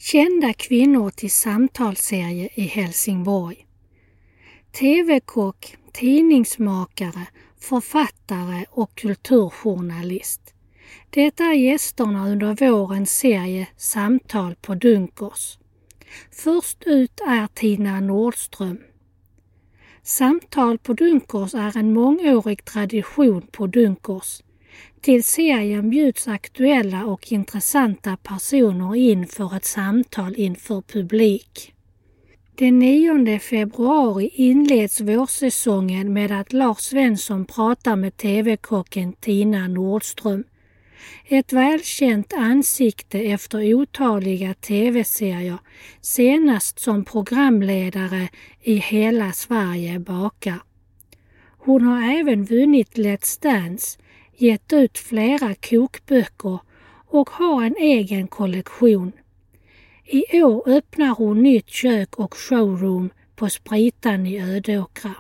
Kända kvinnor till samtalsserie i Helsingborg. TV-kock, tidningsmakare, författare och kulturjournalist. Det är gästerna under vårens serie Samtal på Dunkers. Först ut är Tina Nordström. Samtal på Dunkers är en mångårig tradition på Dunkers. Till serien bjuds aktuella och intressanta personer in för ett samtal inför publik. Den 9 februari inleds vårsäsongen med att Lars Svensson pratar med TV-kocken Tina Nordström. Ett välkänt ansikte efter otaliga TV-serier, senast som programledare i Hela Sverige bakar. Hon har även vunnit Let's Dance, gett ut flera kokböcker och har en egen kollektion. I år öppnar hon nytt kök och showroom på Spritan i Ödåkra.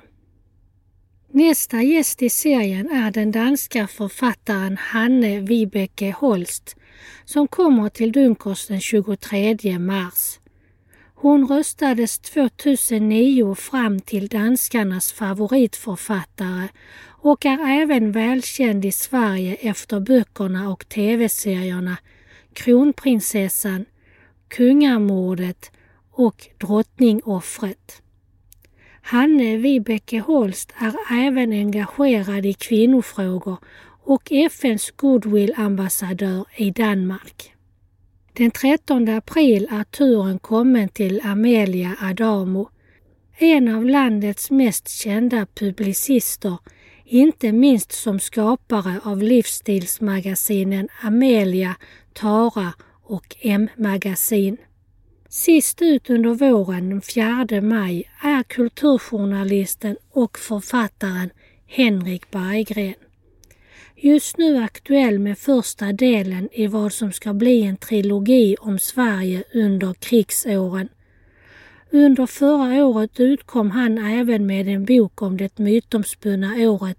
Nästa gäst i serien är den danska författaren Hanne Vibeke Holst som kommer till Dunkers den 23 mars. Hon röstades 2009 fram till danskarnas favoritförfattare och är även välkänd i Sverige efter böckerna och tv-serierna Kronprinsessan, Kungamordet och Drottningoffret. Hanne Vibeke Holst är även engagerad i kvinnofrågor och FNs Goodwill-ambassadör i Danmark. Den 13 april är turen kommen till Amelia Adamo, en av landets mest kända publicister, inte minst som skapare av livsstilsmagasinen Amelia, Tara och M-magasin. Sist ut under våren den 4 maj är kulturjournalisten och författaren Henrik Berggren. Just nu aktuell med första delen i vad som ska bli en trilogi om Sverige under krigsåren. Under förra året utkom han även med en bok om det mytomspunna året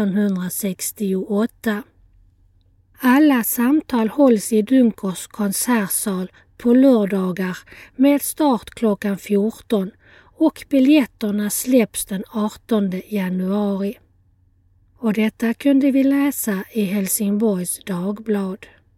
1968. Alla samtal hålls i Dunkers konsertsal på lördagar med start klockan 14 och biljetterna släpps den 18 januari. Och detta kunde vi läsa i Helsingborgs Dagblad.